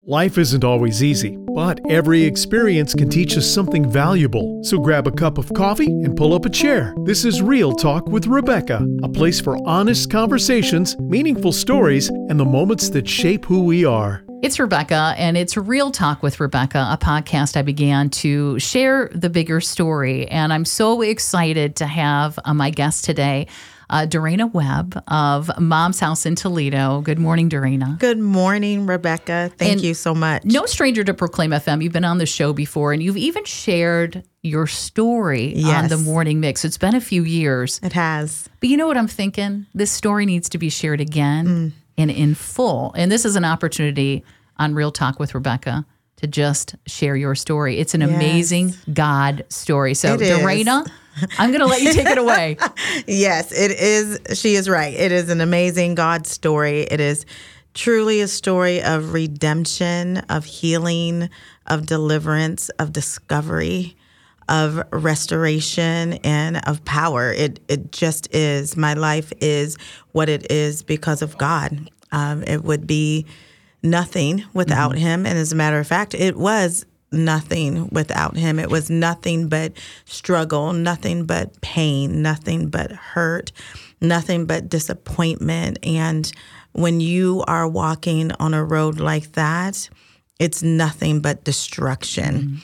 Life isn't always easy, but every experience can teach us something valuable. So grab a cup of coffee and pull up a chair. This is Real Talk with Rebecca, a place for honest conversations, meaningful stories, and the moments that shape who we are. It's Rebecca, and it's Real Talk with Rebecca, a podcast I began to share the bigger story. And I'm so excited to have my guest today, Dorena Webb of Mom's House in Toledo. Good morning, Dorena. Good morning, Rebecca. Thank you so much. No stranger to Proclaim FM. You've been on the show before, and you've even shared your story on the Morning Mix. It's been a few years. It has. But you know what I'm thinking? This story needs to be shared again and in full. And this is an opportunity on Real Talk with Rebecca to just share your story. It's an amazing God story. So, Dorena, I'm going to let you take it away. Yes, it is. She is right. It is an amazing God story. It is truly a story of redemption, of healing, of deliverance, of discovery, of restoration, and of power. It just is. My life is what it is because of God. It would be nothing without Him. And as a matter of fact, it was nothing without Him. It was nothing but struggle, nothing but pain, nothing but hurt, nothing but disappointment. And when you are walking on a road like that, it's nothing but destruction.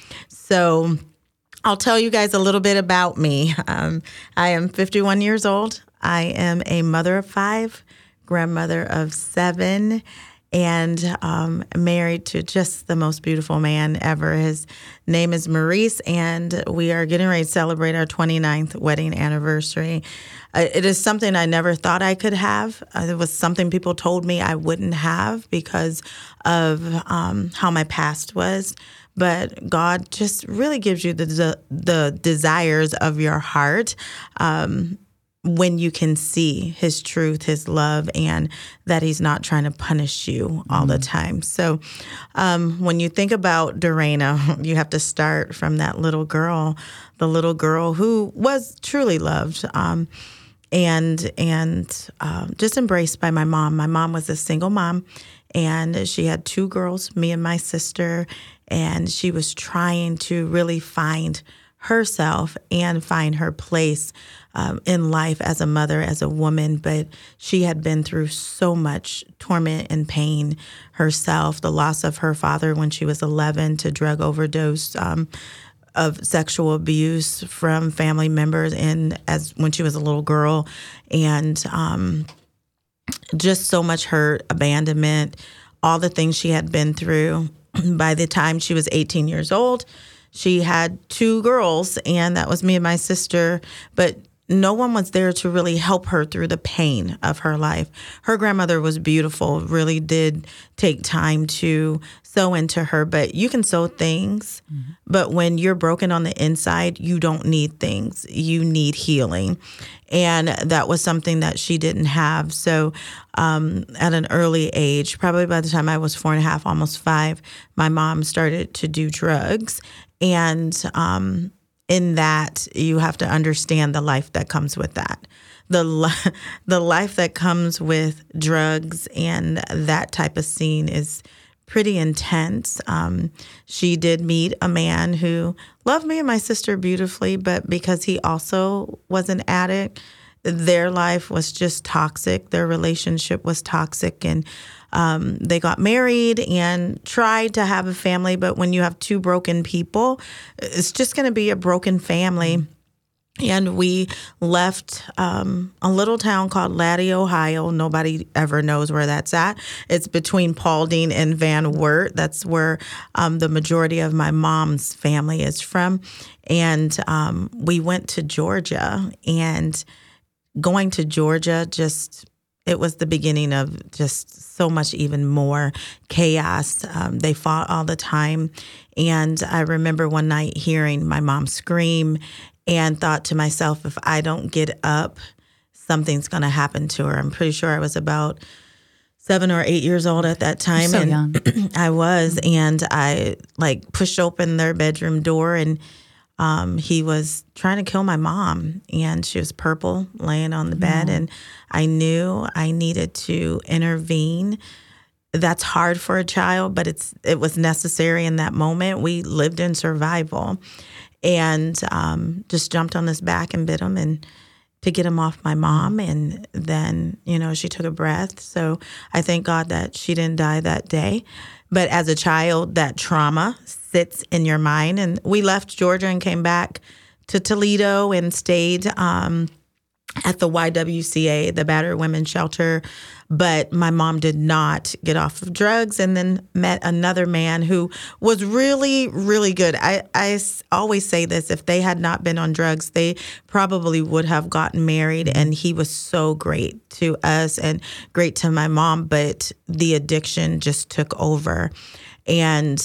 So I'll tell you guys a little bit about me. I am 51 years old. I am a mother of 5, grandmother of 7, and married to just the most beautiful man ever. His name is Maurice, and we are getting ready to celebrate our 29th wedding anniversary. It is something I never thought I could have. It was something people told me I wouldn't have because of how my past was. But God just really gives you the desires of your heart when you can see His truth, His love, and that He's not trying to punish you all the time. So when you think about Dorena, you have to start from that little girl, the little girl who was truly loved and just embraced by my mom. My mom was a single mom, and she had 2 girls, me and my sister, and she was trying to really find herself and find her place in life as a mother, as a woman. But she had been through so much torment and pain herself, the loss of her father when she was 11 to drug overdose, of sexual abuse from family members and as when she was a little girl, and just so much hurt, abandonment, all the things she had been through. By the time she was 18 years old, she had 2 girls, and that was me and my sister, but no one was there to really help her through the pain of her life. Her grandmother was beautiful, really did take time to sow into her, but you can sow things, but when you're broken on the inside, you don't need things. You need healing. And that was something that she didn't have. So at an early age, probably by the time I was 4.5, almost 5, my mom started to do drugs. And in that, you have to understand the life that comes with that. The life that comes with drugs and that type of scene is pretty intense. She did meet a man who loved me and my sister beautifully, but because he also was an addict, their life was just toxic. Their relationship was toxic, and they got married and tried to have a family. But when you have 2 broken people, it's just going to be a broken family. And we left a little town called Laddie, Ohio. Nobody ever knows where that's at. It's between Paulding and Van Wert. That's where the majority of my mom's family is from. And we went to Georgia. And going to Georgia, it was the beginning of just so much even more chaos. They fought all the time. And I remember one night hearing my mom scream and thought to myself, if I don't get up, something's going to happen to her. I'm pretty sure I was about 7 or 8 years old at that time. So young. I was. And I pushed open their bedroom door, and he was trying to kill my mom, and she was purple laying on the bed. And I knew I needed to intervene that's hard for a child, but it was necessary in that moment. We lived in survival, and just jumped on his back and bit him, and to get him off my mom. And then, she took a breath. So I thank God that she didn't die that day. But as a child, that trauma sits in your mind. And we left Georgia and came back to Toledo and stayed at the YWCA, the Battered Women's Shelter. But my mom did not get off of drugs, and then met another man who was really, really good. I always say this, if they had not been on drugs, they probably would have gotten married. And he was so great to us and great to my mom, but the addiction just took over. And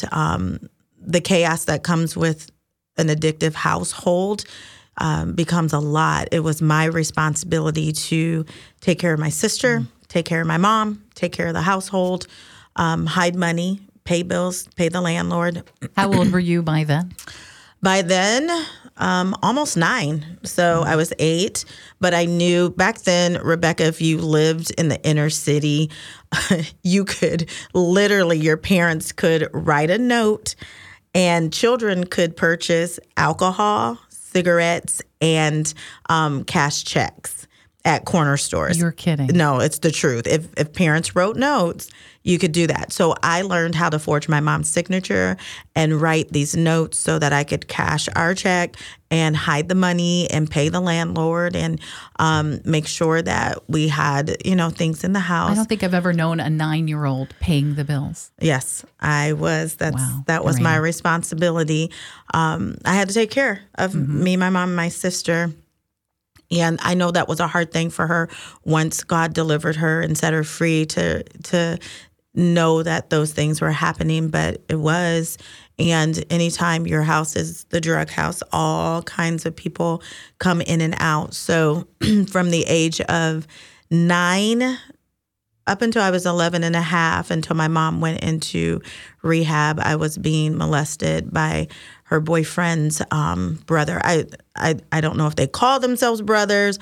the chaos that comes with an addictive household becomes a lot. It was my responsibility to take care of my sister, take care of my mom, take care of the household, hide money, pay bills, pay the landlord. How old were you by then? By then, almost 9. So I was 8, but I knew back then, Rebecca, if you lived in the inner city, you could literally, your parents could write a note and children could purchase alcohol, cigarettes, and cash checks at corner stores. You're kidding. No, it's the truth. If parents wrote notes, you could do that. So I learned how to forge my mom's signature and write these notes so that I could cash our check and hide the money and pay the landlord and make sure that we had, things in the house. I don't think I've ever known a 9-year-old paying the bills. Yes, I was. Wow. That was my responsibility. I had to take care of me, my mom, and my sister. And I know that was a hard thing for her once God delivered her and set her free to know that those things were happening, but it was. And anytime your house is the drug house, all kinds of people come in and out. So from the age of 9 up until I was 11 and a half, until my mom went into rehab, I was being molested by her boyfriend's brother. I don't know if they call themselves brothers,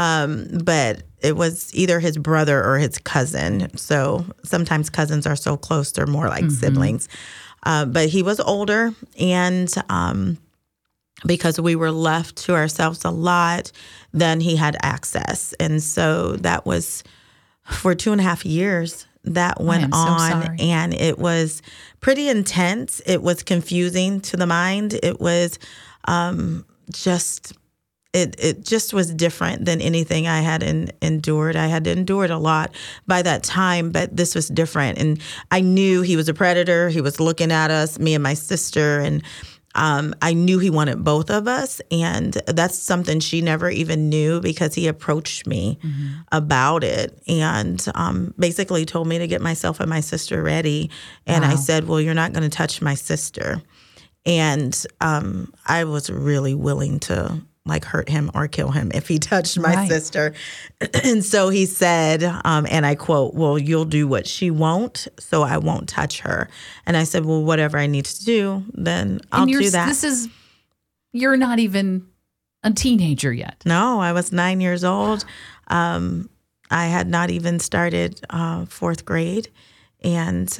but it was either his brother or his cousin. So sometimes cousins are so close, they're more like siblings. But he was older, and because we were left to ourselves a lot, then he had access. And so that was for 2.5 years. That went on, and it was pretty intense. It was confusing to the mind. It was it just was different than anything I had endured. I had endured a lot by that time, but this was different. And I knew he was a predator. He was looking at us, me and my sister, and I knew he wanted both of us, and that's something she never even knew because he approached me about it and basically told me to get myself and my sister ready. And I said, well, you're not going to touch my sister. And I was really willing to hurt him or kill him if he touched my sister. And so he said, and I quote, well, you'll do what she won't, so I won't touch her. And I said, well, whatever I need to do, then I'll do that. You're not even a teenager yet. No, I was 9 years old. I had not even started 4th grade. And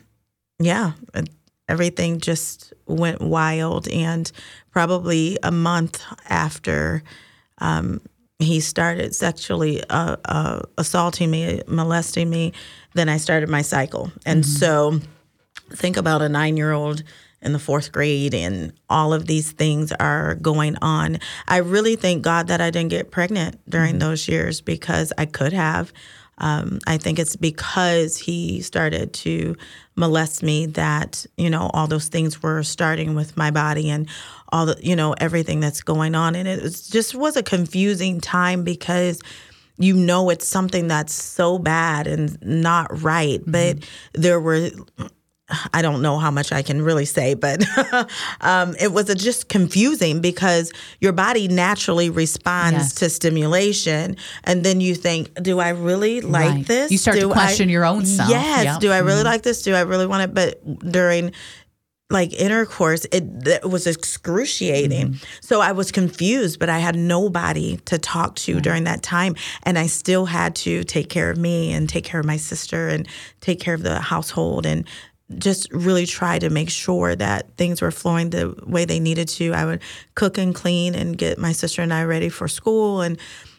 everything just went wild. And probably a month after he started sexually assaulting me, molesting me, then I started my cycle. And so think about a 9-year-old in the 4th grade, and all of these things are going on. I really thank God that I didn't get pregnant during those years, because I could have. I think it's because he started to molest me that, all those things were starting with my body and all the, everything that's going on. And it just was a confusing time because, it's something that's so bad and not right. But there were, I don't know how much I can really say, but it was just confusing because your body naturally responds to stimulation. And then you think, do I really like this? You start to question your own self. Yes. Yep. Do I really like this? Do I really want it? But during like intercourse, it was excruciating. So I was confused, but I had nobody to talk to during that time. And I still had to take care of me and take care of my sister and take care of the household and just really try to make sure that things were flowing the way they needed to. I would cook and clean and get my sister and I ready for school and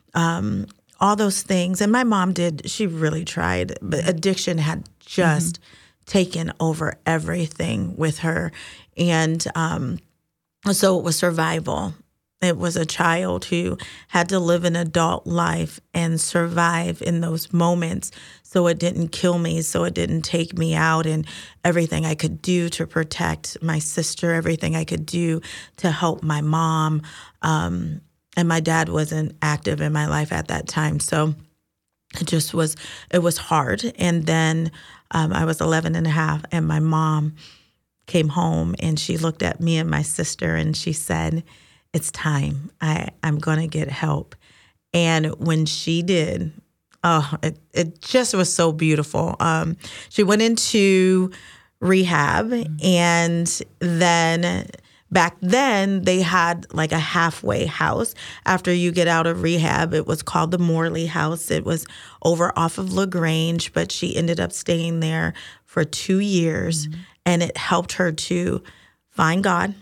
all those things. And my mom she really tried, but addiction had just taken over everything with her. And so it was survival. It was a child who had to live an adult life and survive in those moments so it didn't kill me, so it didn't take me out, and everything I could do to protect my sister, everything I could do to help my mom. And my dad wasn't active in my life at that time. So it was hard. And then I was 11 and a half, and my mom came home, and she looked at me and my sister, and she said, "It's time. I'm going to get help." And when she did, it just was so beautiful. She went into rehab, and then back then they had like a halfway house. After you get out of rehab, it was called the Morley House. It was over off of LaGrange, but she ended up staying there for 2 years, and it helped her to find God,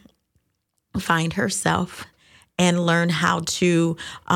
find herself, and learn how to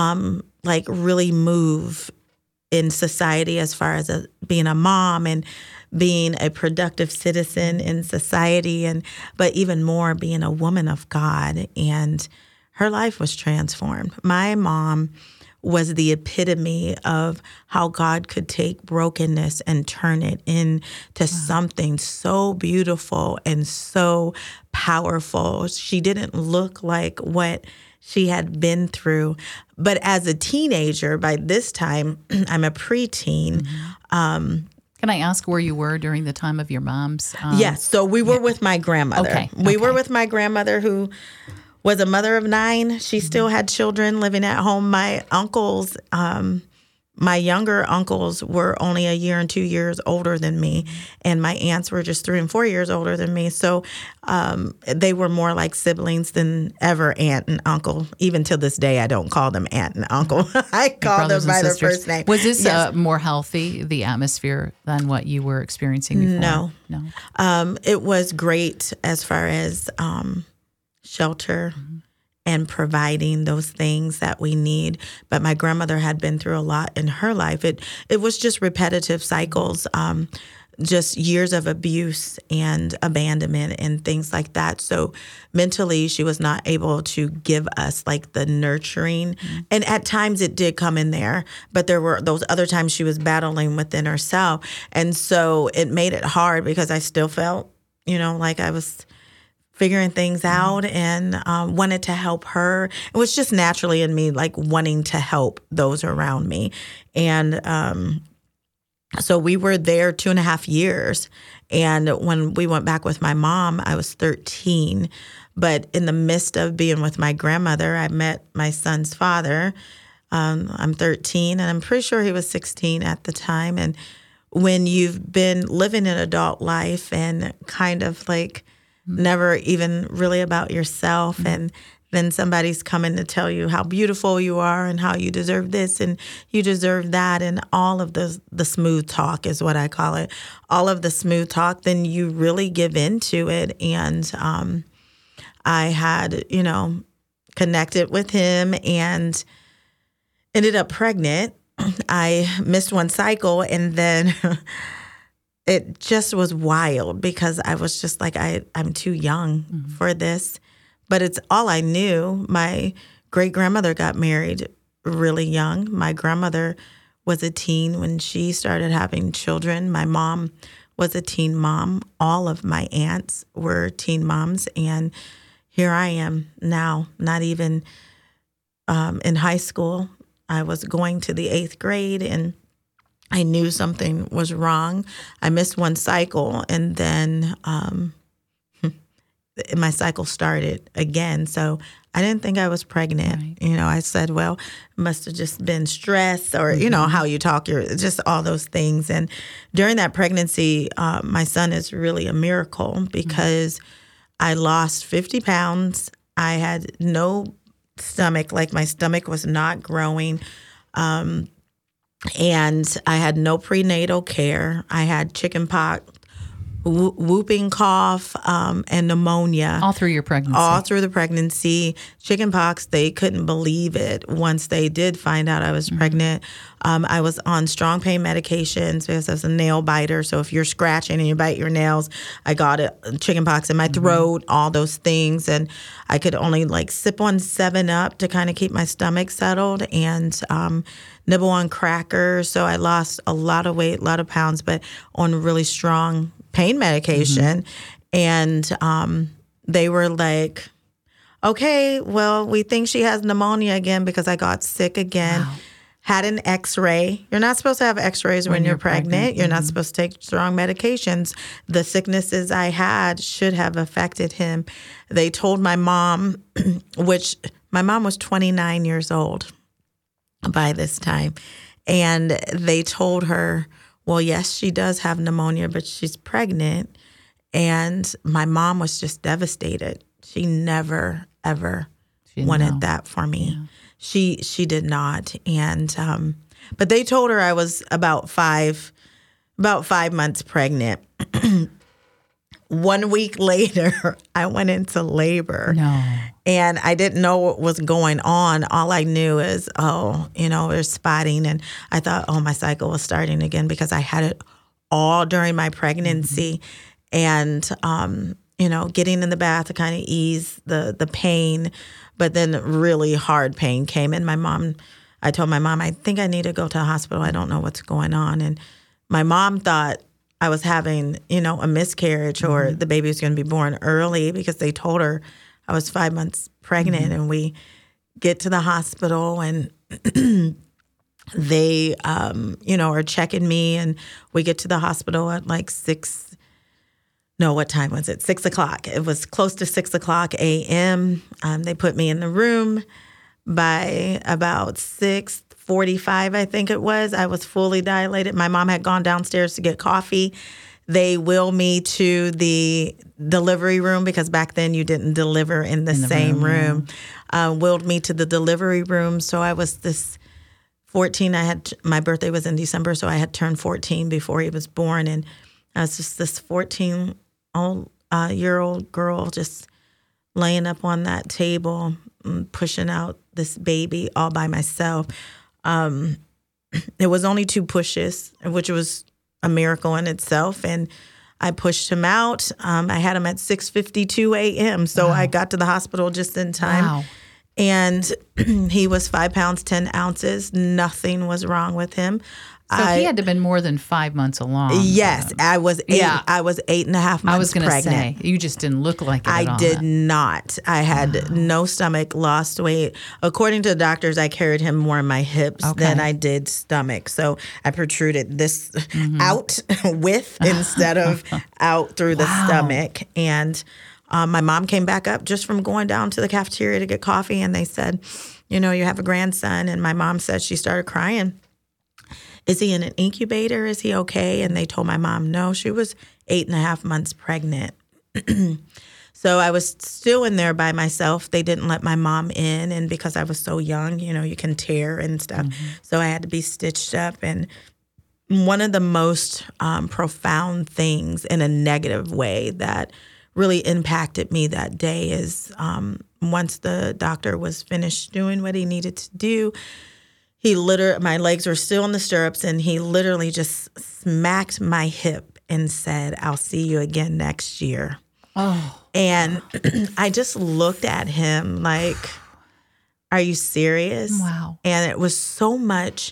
really move in society as far as being a mom and being a productive citizen in society, but even more being a woman of God. And her life was transformed. My mom was the epitome of how God could take brokenness and turn it into something so beautiful and so powerful. She didn't look like what she had been through. But as a teenager, by this time, I'm a preteen. Can I ask where you were during the time of your mom's? Yes. So we were with my grandmother. Okay. We were with my grandmother, who was a mother of 9. She still had children living at home. My uncles, my younger uncles were only 1 year and 2 years older than me, and my aunts were just 3 and 4 years older than me. So they were more like siblings than ever aunt and uncle. Even to this day, I don't call them aunt and uncle. I call them by their first name. Was this more healthy, the atmosphere, than what you were experiencing before? No. It was great as far as shelter and providing those things that we need. But my grandmother had been through a lot in her life. It was just repetitive cycles, just years of abuse and abandonment and things like that. So mentally, she was not able to give us like the nurturing. And at times it did come in there, but there were those other times she was battling within herself. And so it made it hard because I still felt, like I was figuring things out and wanted to help her. It was just naturally in me, like wanting to help those around me. And so we were there 2.5 years. And when we went back with my mom, I was 13. But in the midst of being with my grandmother, I met my son's father. I'm 13, and I'm pretty sure he was 16 at the time. And when you've been living an adult life and kind of like never even really about yourself, and then somebody's coming to tell you how beautiful you are and how you deserve this and you deserve that, and all of the smooth talk is what I call it, all of the smooth talk, then you really give into it. And I had, connected with him and ended up pregnant. I missed one cycle, and then it just was wild because I was just like, I'm too young for this. But it's all I knew. My great-grandmother got married really young. My grandmother was a teen when she started having children. My mom was a teen mom. All of my aunts were teen moms. And here I am now, not even in high school. I was going to the 8th grade, and I knew something was wrong. I missed one cycle, and then my cycle started again. So I didn't think I was pregnant. Right. I said, well, it must have just been stress or, how you talk, just all those things. And during that pregnancy, my son is really a miracle because I lost 50 pounds. I had no stomach, like my stomach was not growing. And I had no prenatal care. I had chicken pox, whooping cough, and pneumonia. All through your pregnancy. All through the pregnancy. Chicken pox, they couldn't believe it once they did find out I was pregnant. I was on strong pain medications because I was a nail biter. So if you're scratching and you bite your nails, I got chicken pox in my throat, all those things. And I could only sip on 7-Up to kind of keep my stomach settled and nibble on crackers. So I lost a lot of weight, a lot of pounds, but on really strong pain medication. And they were like, okay, well, we think she has pneumonia again because I got sick again. Wow. Had an x-ray. You're not supposed to have x-rays when you're pregnant. You're not supposed to take strong medications. The sicknesses I had should have affected him. They told my mom, which my mom was 29 years old by this time. And they told her, well, yes, she does have pneumonia, but she's pregnant. And my mom was just devastated. She never, ever wanted that for me. Yeah. She did not. And but they told her I was about 5 months pregnant. 1 week later, I went into labor. No. And I didn't know what was going on. All I knew is, there's spotting. And I thought, my cycle was starting again because I had it all during my pregnancy. And, getting in the bath to kind of ease the pain. But then really hard pain came. And I told my mom, I think I need to go to the hospital. I don't know what's going on. And my mom thought I was having, a miscarriage or the baby was going to be born early because they told her I was 5 months pregnant. And we get to the hospital and they, are checking me. And we get to the hospital at what time was it? 6 o'clock. It was close to 6 o'clock a.m. They put me in the room. By about 6:45, I think it was, I was fully dilated. My mom had gone downstairs to get coffee. They wheeled me to the delivery room because back then you didn't deliver in the same room. Wheeled me to the delivery room. So I was this 14. My birthday was in December, so I had turned 14 before he was born. And I was just this 14-year-old girl just laying up on that table, pushing out this baby all by myself. It was only 2 pushes, which was a miracle in itself. And I pushed him out. I had him at 6:52 a.m. So I got to the hospital just in time. Wow. And he was 5 pounds, 10 ounces. Nothing was wrong with him. So he had to have been more than 5 months along. Yes, I was 8. Yeah. I was 8.5 months pregnant. I was going to say, you just didn't look like it at all. I did not. I had no stomach, lost weight. According to the doctors, I carried him more in my hips than I did stomach. So I protruded this out with instead of out through the stomach. And my mom came back up just from going down to the cafeteria to get coffee. And they said, you have a grandson. And my mom said she started crying. Is he in an incubator? Is he okay? And they told my mom, no, she was 8.5 months pregnant. So I was still in there by myself. They didn't let my mom in. And because I was so young, you can tear and stuff. So I had to be stitched up. And one of the most profound things in a negative way that really impacted me that day is once the doctor was finished doing what he needed to do, my legs were still in the stirrups, and he literally just smacked my hip and said, I'll see you again next year. Oh. And I just looked at him like, are you serious? Wow. And it was so much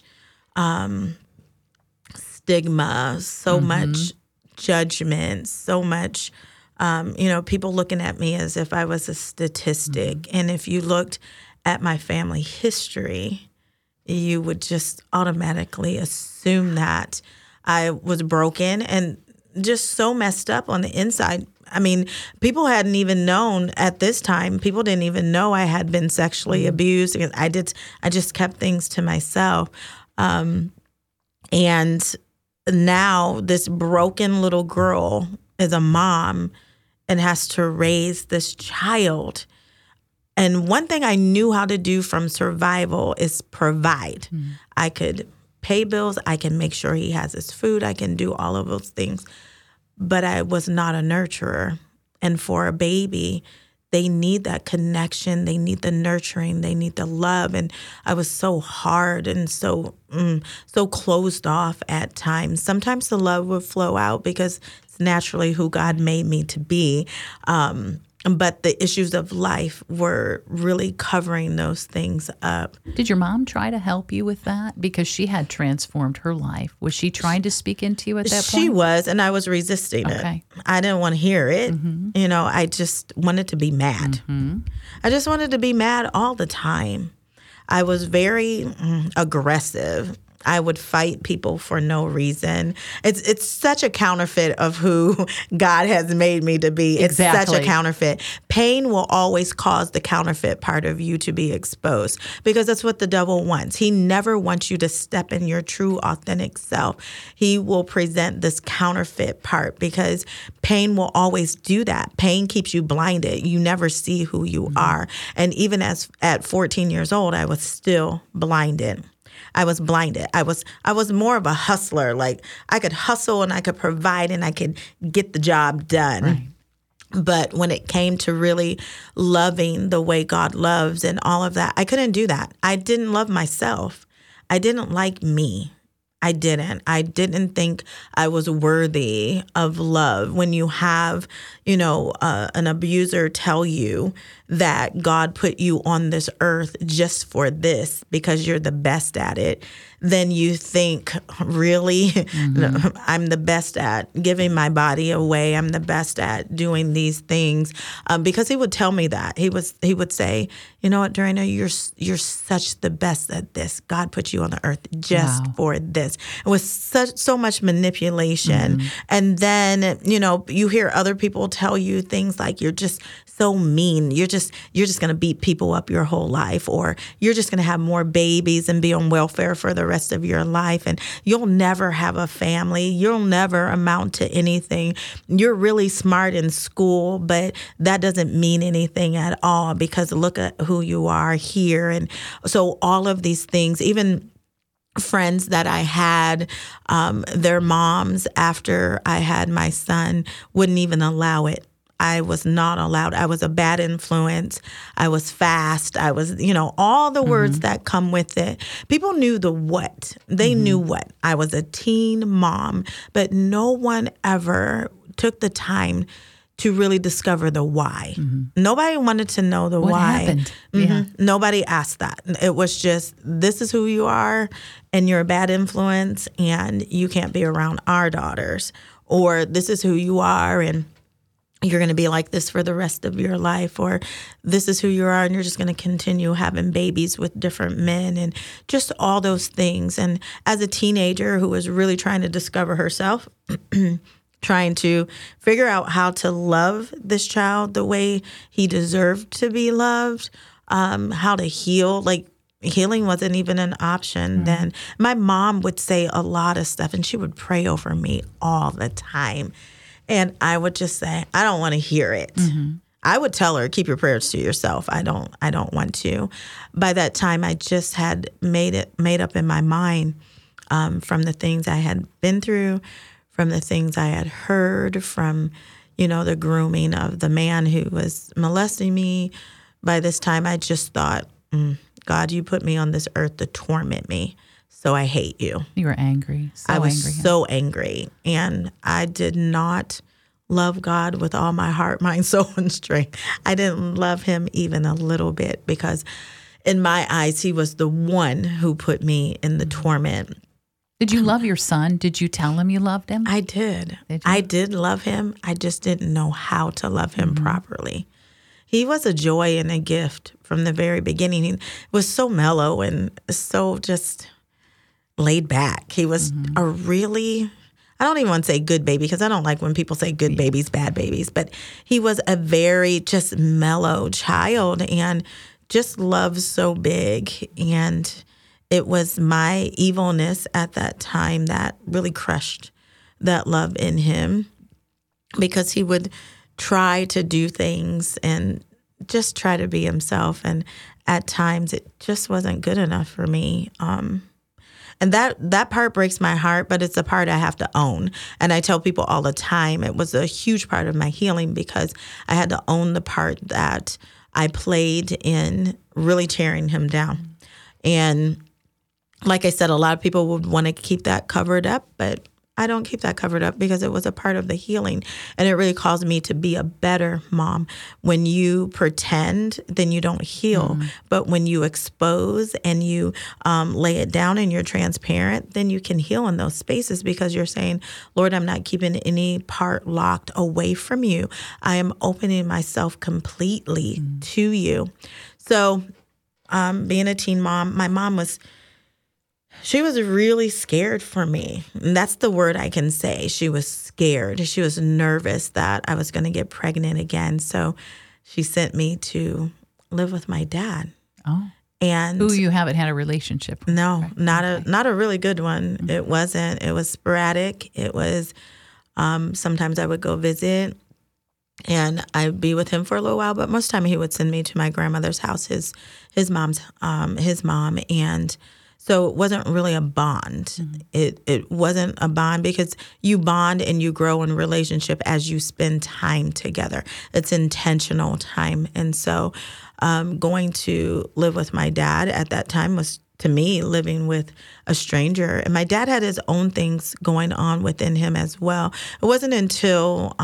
stigma, so much judgment, so much, people looking at me as if I was a statistic. And if you looked at my family history, you would just automatically assume that I was broken and just so messed up on the inside. I mean, people hadn't even known at this time. People didn't even know I had been sexually abused. I just kept things to myself. And now this broken little girl is a mom and has to raise this child. And one thing I knew how to do from survival is provide. I could pay bills. I can make sure he has his food. I can do all of those things. But I was not a nurturer. And for a baby, they need that connection. They need the nurturing. They need the love. And I was so hard and so closed off at times. Sometimes the love would flow out because it's naturally who God made me to be. But the issues of life were really covering those things up. Did your mom try to help you with that? Because she had transformed her life. Was she trying to speak into you at that point? She was, and I was resisting it. I didn't want to hear it. You know, I just wanted to be mad. I just wanted to be mad all the time. I was very aggressive. I would fight people for no reason. It's such a counterfeit of who God has made me to be. Exactly. It's such a counterfeit. Pain will always cause the counterfeit part of you to be exposed because that's what the devil wants. He never wants you to step in your true, authentic self. He will present this counterfeit part because pain will always do that. Pain keeps you blinded. You never see who you are. And even at 14 years old, I was still blinded. I was blinded. I was more of a hustler. Like I could hustle and I could provide and I could get the job done. Right. But when it came to really loving the way God loves and all of that, I couldn't do that. I didn't love myself. I didn't like me. I didn't think I was worthy of love. When you have, an abuser tell you that God put you on this earth just for this because you're the best at it, then you think, really? No, I'm the best at giving my body away. I'm the best at doing these things. Because he would tell me that. He would say, you know what, Dorena, you're such the best at this. God put you on the earth just for this. It was so much manipulation. And then, you hear other people tell you things like you're just so mean. You're just going to beat people up your whole life, or you're just going to have more babies and be on welfare for the rest of your life, and you'll never have a family. You'll never amount to anything. You're really smart in school, but that doesn't mean anything at all because look at who you are here. And so all of these things, even friends that I had, their moms after I had my son wouldn't even allow it. I was not allowed. I was a bad influence. I was fast. I was, all the words that come with it. People knew the what. They knew what. I was a teen mom, but no one ever took the time to really discover the why. Nobody wanted to know the what why. Happened? Yeah. Nobody asked that. It was just, this is who you are, and you're a bad influence, and you can't be around our daughters. Or this is who you are, and you're going to be like this for the rest of your life, or this is who you are and you're just going to continue having babies with different men, and just all those things. And as a teenager who was really trying to discover herself, trying to figure out how to love this child the way he deserved to be loved, how to heal, like healing wasn't even an option then. My mom would say a lot of stuff and she would pray over me all the time. And I would just say, I don't want to hear it. I would tell her, keep your prayers to yourself. I don't want to. By that time, I just had made up in my mind from the things I had been through, from the things I had heard, from, the grooming of the man who was molesting me. By this time, I just thought, God, you put me on this earth to torment me. So I hate you. You were angry. I was so angry. And I did not love God with all my heart, mind, soul, and strength. I didn't love him even a little bit because in my eyes, he was the one who put me in the torment. Did you love your son? Did you tell him you loved him? I did. I did love him. I just didn't know how to love him properly. He was a joy and a gift from the very beginning. He was so mellow and so just laid back. He was a really, I don't even want to say good baby because I don't like when people say good babies, bad babies, but he was a very just mellow child and just love so big. And it was my evilness at that time that really crushed that love in him, because he would try to do things and just try to be himself. And at times it just wasn't good enough for me. And that part breaks my heart, but it's a part I have to own. And I tell people all the time, it was a huge part of my healing because I had to own the part that I played in really tearing him down. And like I said, a lot of people would want to keep that covered up, but I don't keep that covered up because it was a part of the healing. And it really caused me to be a better mom. When you pretend, then you don't heal. But when you expose and you lay it down and you're transparent, then you can heal in those spaces because you're saying, Lord, I'm not keeping any part locked away from you. I am opening myself completely to you. So being a teen mom, my mom she was really scared for me. And that's the word I can say. She was scared. She was nervous that I was going to get pregnant again. So she sent me to live with my dad. Oh. And who you haven't had a relationship with? No, right? not a really good one. It wasn't. It was sporadic. It was sometimes I would go visit and I'd be with him for a little while, but most of the time he would send me to my grandmother's house, his mom. And so it wasn't really a bond. It wasn't a bond because you bond and you grow in relationship as you spend time together. It's intentional time. And so going to live with my dad at that time was, to me, living with a stranger. And my dad had his own things going on within him as well. It wasn't until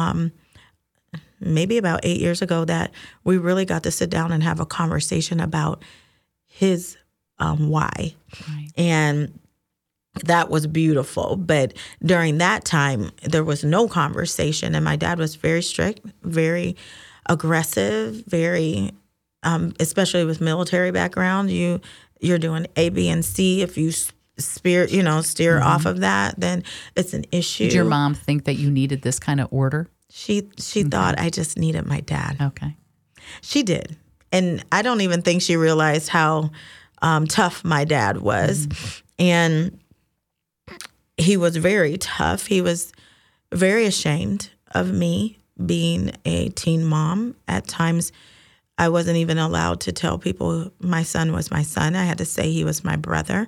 maybe about 8 years ago that we really got to sit down and have a conversation about his why. Right. And that was beautiful. But during that time, there was no conversation. And my dad was very strict, very aggressive, very, especially with military background, you're doing A, B, and C. If you steer off of that, then it's an issue. Did your mom think that you needed this kind of order? She thought I just needed my dad. Okay. She did. And I don't even think she realized how tough my dad was. And he was very tough. He was very ashamed of me being a teen mom. At times, I wasn't even allowed to tell people my son was my son. I had to say he was my brother.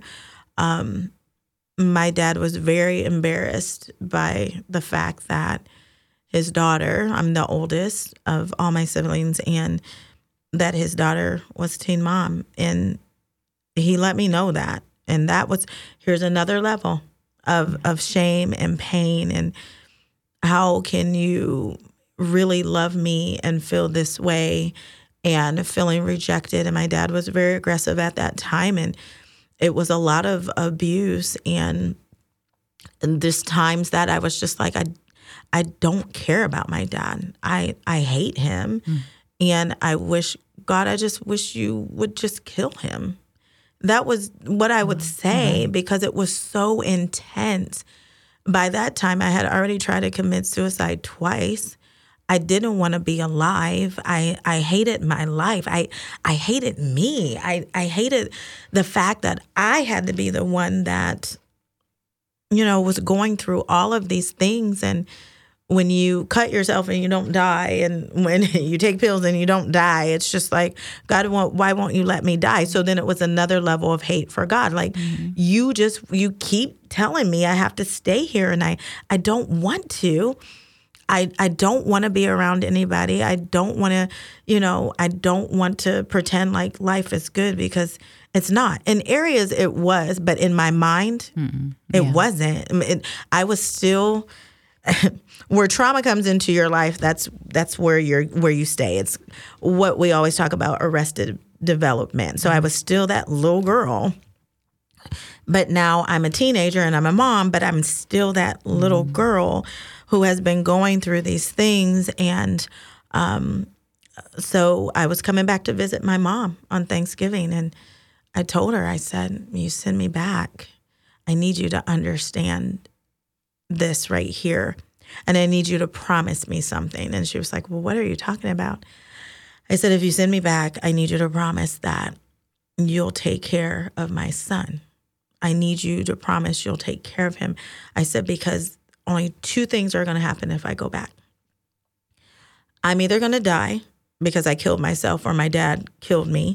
My dad was very embarrassed by the fact that his daughter, I'm the oldest of all my siblings, and that his daughter was a teen mom. And he let me know that. And that was, here's another level of shame and pain. And how can you really love me and feel this way and feeling rejected? And my dad was very aggressive at that time. And it was a lot of abuse. And there's times that I was just like, I don't care about my dad. I hate him. And I just wish you would just kill him. That was what I would say because it was so intense. By that time, I had already tried to commit suicide twice. I didn't want to be alive. I hated my life. I hated me. I hated the fact that I had to be the one that, was going through all of these things. And when you cut yourself and you don't die, and when you take pills and you don't die, it's just like, God, why won't you let me die? So then it was another level of hate for God. Like, you keep telling me I have to stay here, and I don't want to. I don't want to be around anybody. I don't want to, I don't want to pretend like life is good because it's not. In areas it was, but in my mind, it wasn't. I was still... Where trauma comes into your life, that's where you stay. It's what we always talk about, arrested development. So I was still that little girl, but now I'm a teenager and I'm a mom, but I'm still that little girl who has been going through these things. And so I was coming back to visit my mom on Thanksgiving, and I told her, I said, you send me back. I need you to understand this right here. And I need you to promise me something. And she was like, well, what are you talking about? I said, if you send me back, I need you to promise that you'll take care of my son. I need you to promise you'll take care of him. I said, because only two things are going to happen if I go back. I'm either going to die because I killed myself or my dad killed me.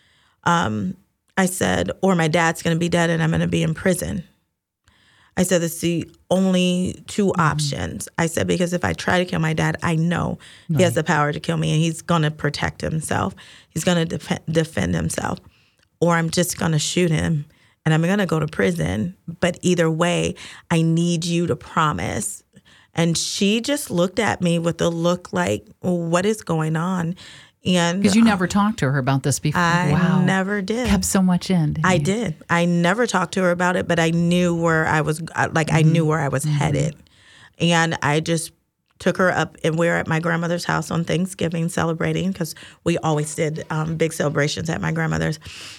I said, or my dad's going to be dead and I'm going to be in prison. I said, that's the only two options. I said, because if I try to kill my dad, I know he has the power to kill me and he's going to protect himself. He's going to defend himself. Or I'm just going to shoot him and I'm going to go to prison. But either way, I need you to promise. And she just looked at me with a look like, what is going on? And because you never talked to her about this before. I never did. Kept so much in. I did. I never talked to her about it, but I knew where I was. I knew where I was headed, and I just took her up. And we were at my grandmother's house on Thanksgiving celebrating because we always did big celebrations at my grandmother's.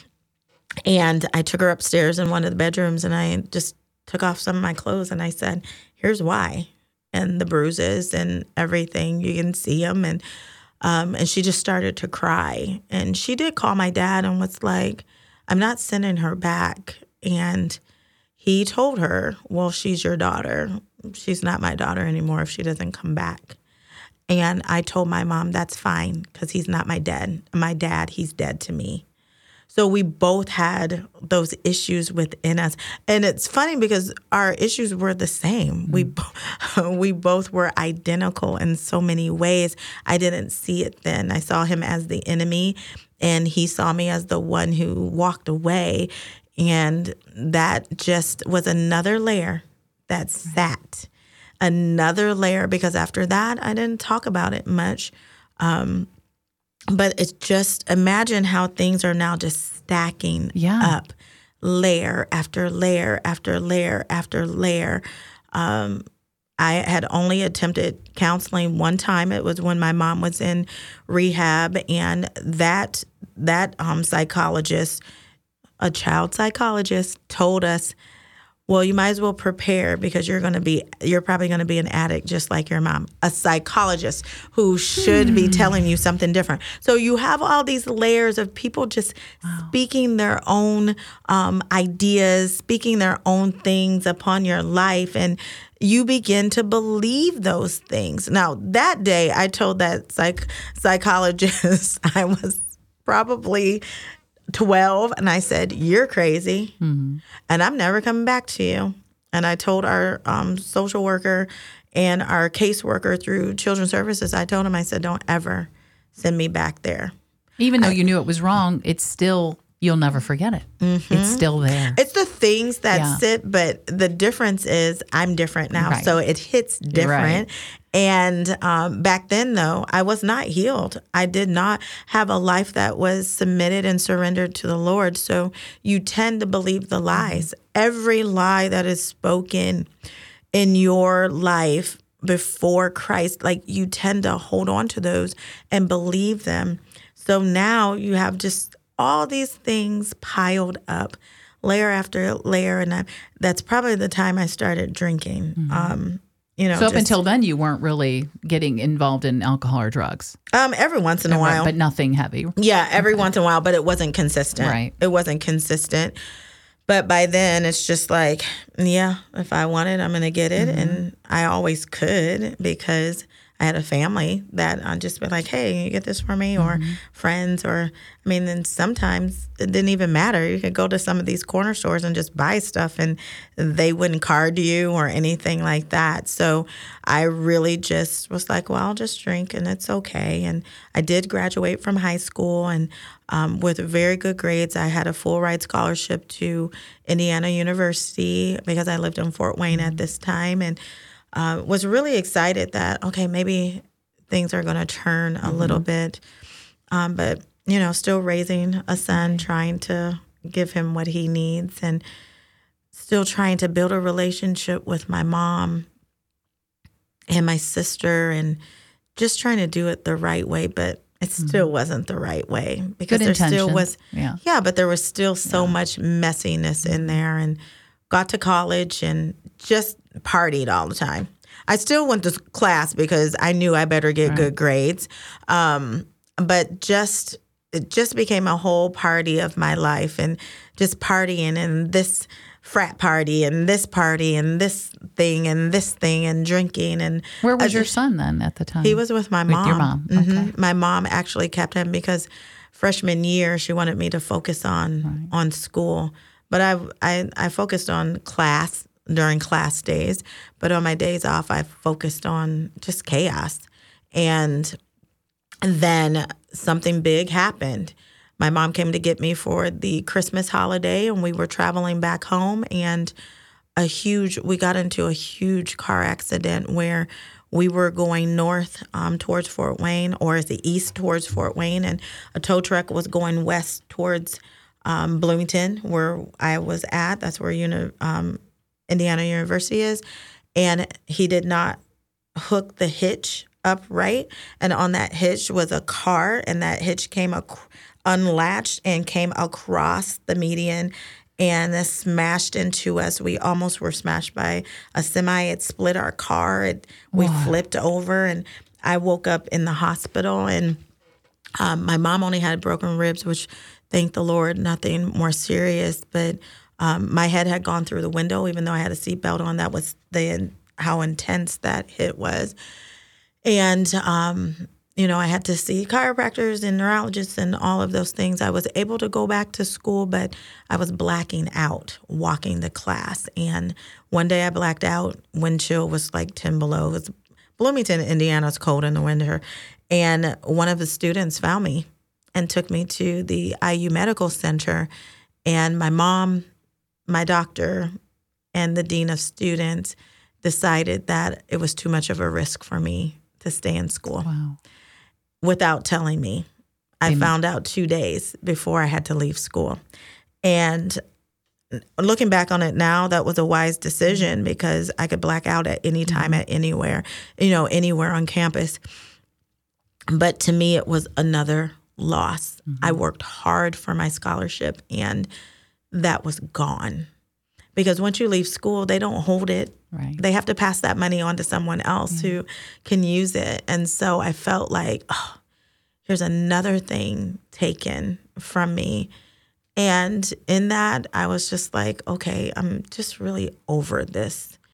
And I took her upstairs in one of the bedrooms, and I just took off some of my clothes, and I said, "Here's why," and the bruises and everything. You can see them, and she just started to cry. And she did call my dad and was like, I'm not sending her back. And he told her, well, she's your daughter. She's not my daughter anymore if she doesn't come back. And I told my mom, that's fine because he's not my dad. My dad, he's dead to me. So we both had those issues within us. And it's funny because our issues were the same. We both were identical in so many ways. I didn't see it then. I saw him as the enemy, and he saw me as the one who walked away. And that just was another layer that sat. Another layer, because after that, I didn't talk about it much. But it's just, imagine how things are now just stacking up, layer after layer after layer after layer. I had only attempted counseling one time. It was when my mom was in rehab, and that psychologist, a child psychologist, told us, well, you might as well prepare because you're probably going to be an addict just like your mom. A psychologist who should be telling you something different. So you have all these layers of people just speaking their own ideas, speaking their own things upon your life, and you begin to believe those things. Now, that day, I told that psychologist I was probably 12, and I said, you're crazy, and I'm never coming back to you. And I told our social worker and our caseworker through Children's Services, I told him, I said, don't ever send me back there. Even though you knew it was wrong, it's still, you'll never forget it. It's still there. It's the things that sit, but the difference is I'm different now, so it hits different. And back then, though, I was not healed. I did not have a life that was submitted and surrendered to the Lord. So you tend to believe the lies. Every lie that is spoken in your life before Christ, like you tend to hold on to those and believe them. So now you have just all these things piled up, layer after layer. And that's probably the time I started drinking. So up until then, you weren't really getting involved in alcohol or drugs? Every once in a while. But nothing heavy? Yeah, every once in a while, but it wasn't consistent. Right. It wasn't consistent. But by then, it's just like, yeah, if I want it, I'm going to get it. And I always could because I had a family that I'd just be like, hey, can you get this for me? Or friends, or, I mean, then sometimes it didn't even matter. You could go to some of these corner stores and just buy stuff and they wouldn't card you or anything like that. So I really just was like, well, I'll just drink and it's okay. And I did graduate from high school, and with very good grades, I had a full ride scholarship to Indiana University because I lived in Fort Wayne at this time, and was really excited that, okay, maybe things are going to turn a little bit. But, still raising a son, trying to give him what he needs, and still trying to build a relationship with my mom and my sister, and just trying to do it the right way. But it still wasn't the right way because Good there intentions. still was, but there was still so much messiness in there, and got to college and just partied all the time. I still went to class because I knew I better get good grades. But it just became a whole party of my life, and just partying. And this frat party and this thing and drinking. And Where was your son then at the time? he was with my mom. With your mom. Okay. My mom actually kept him because freshman year she wanted me to focus on school. But I focused on class during class days. But on my days off, I focused on just chaos. And then something big happened. My mom came to get me for the Christmas holiday, and we were traveling back home, and we got into a huge car accident where we were going north towards Fort Wayne, or the east towards Fort Wayne, and a tow truck was going west towards Bloomington, where I was at. That's where Indiana University is. And he did not hook the hitch up right. And on that hitch was a car, and that hitch came unlatched and came across the median and smashed into us. We almost were smashed by a semi. It split our car. We flipped over, and I woke up in the hospital. And my mom only had broken ribs, which, thank the Lord, nothing more serious. But my head had gone through the window, even though I had a seatbelt on. That was how intense that hit was. And I had to see chiropractors and neurologists and all of those things. I was able to go back to school, but I was blacking out walking to class. And one day I blacked out. Wind chill was like 10 below. It was Bloomington, Indiana. It's cold in the winter. And one of the students found me and took me to the IU Medical Center. And my mom, my doctor, and the dean of students decided that it was too much of a risk for me to stay in school. Wow. Without telling me. I found out 2 days before I had to leave school. And looking back on it now, that was a wise decision because I could black out at any time, at anywhere on campus. But to me, it was another loss. I worked hard for my scholarship, and that was gone. Because once you leave school, they don't hold it. Right. They have to pass that money on to someone else who can use it. And so I felt like, here's another thing taken from me. And in that, I was just like, okay, I'm just really over this